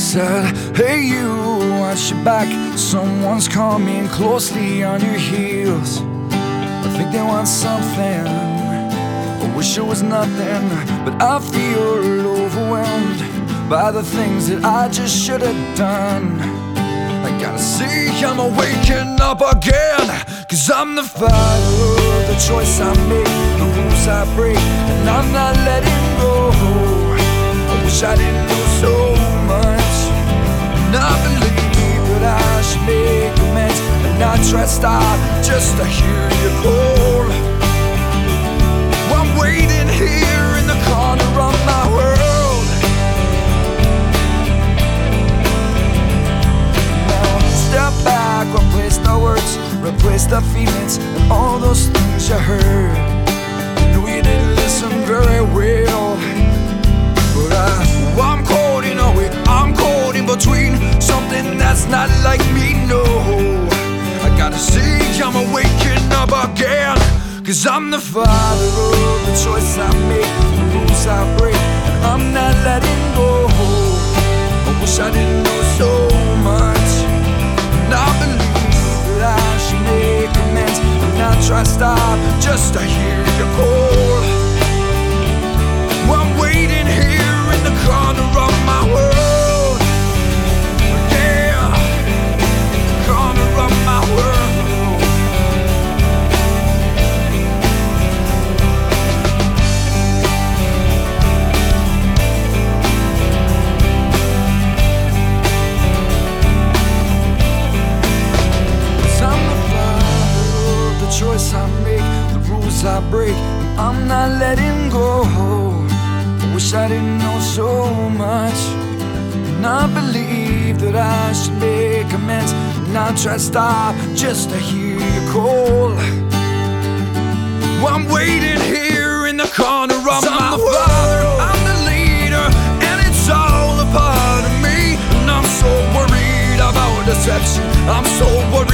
said, hey you, watch your back. Someone's coming closely on your heels. I think they want something, I wish it was nothing. But I feel overwhelmed by the things that I just should have done. I gotta see I'm waking up again, 'cause I'm the father of the choice I make, the rules I break, and I'm not letting go. I wish I didn't know so much, and I believe that I should make amends, and not try to stop just to hear you call. I'm waiting here in the corner of my world. Now step back, replace the words, replace the feelings, and all those things you heard. You knew you didn't listen very well, but I'm caught in a way, I'm caught in between something that's not like me, no. I gotta see I'm waking up again, 'cause I'm the father of the choice I make, the rules I break, and I'm not letting go. I wish I didn't know so much, and I believe that I should make amends, and not try to stop just to hear you call. I'm waiting here in the corner of my world, yeah, corner of my world. Choice I make, the rules I break, and I'm not letting go. I wish I didn't know so much, and I believe that I should make amends, and not try to stop just to hear you call. I'm waiting here in the corner of my world. I'm the leader, and it's all a part of me, and I'm so worried about deception. I'm so worried